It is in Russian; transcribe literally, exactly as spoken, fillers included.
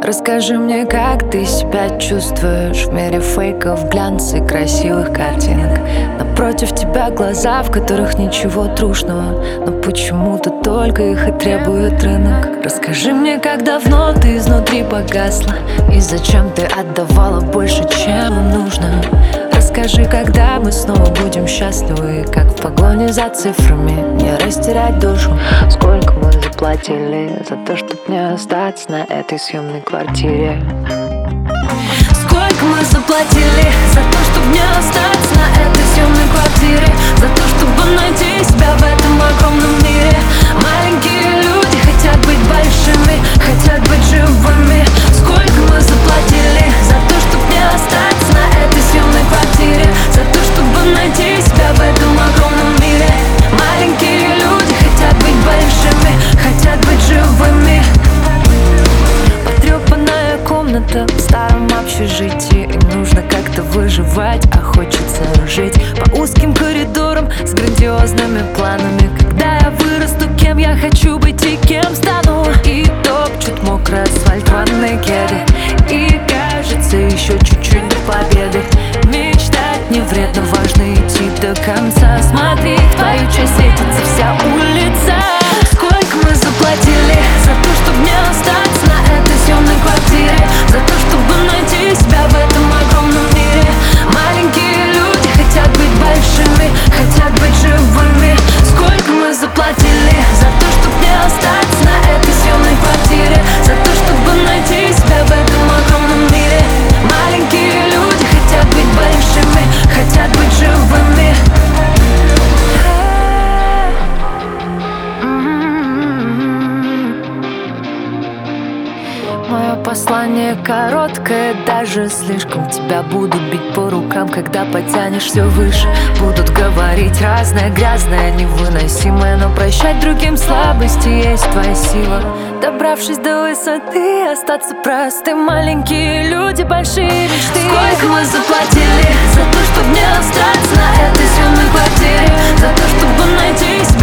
Расскажи мне, как ты себя чувствуешь в мире фейков, глянца и красивых картинок. Напротив тебя глаза, в которых ничего трушного, но почему-то только их и требует рынок. Расскажи мне, как давно ты изнутри погасла, и зачем ты отдавала больше, чем им нужно. Расскажи, когда мы снова будем счастливы, как в погоне за цифрами не растерять душу. Сколько мы заплатили за то, чтоб не остаться на этой съемной квартире? Сколько мы заплатили за то, чтобы не остаться на этой съемной квартире? За то, чтобы найти себя в этом огромном мире. Маленькие люди хотят быть большими, хотят быть живыми. Сколько мы заплатили за то, чтобы не остаться на этой съемной квартире? За то, чтобы найти себя в этом огромном мире. Маленькие люди хотят быть большими, хотят быть живыми. Потрепанная комната в старом общежитии, им нужно как-то выживать, а хочется жить по узким коридорам с грандиозными планами. Когда я вырасту, кем я хочу быть и кем стану? И топчут мокрый асфальт, ванные кеды, и кажется еще чуть-чуть до победы. Мечтать не вредно, важно идти до конца. Смотри, в твою честь светится вся улица. Сколько мы заплатили за то, чтобы не остаться на этой съемной квартире? За то, чтобы найти себя в этом огромном мире. Маленькие люди хотят быть большими, хотят быть живыми. Сколько мы заплатили за то, чтобы не остаться на этой съемной квартире? За то, чтобы найти себя в этом огромном мире. Маленькие люди хотят быть большими, хотят быть живыми. Мое послание короткое, даже слишком. Тебя будут бить по рукам, когда потянешь все выше. Будут говорить разное, грязное, невыносимое, но прощать другим слабости есть твоя сила. Добравшись до высоты, остаться простым. Маленькие люди, большие мечты. Сколько мы заплатили за то, чтобы не остаться на этой съемной квартире? За то, чтобы найти себя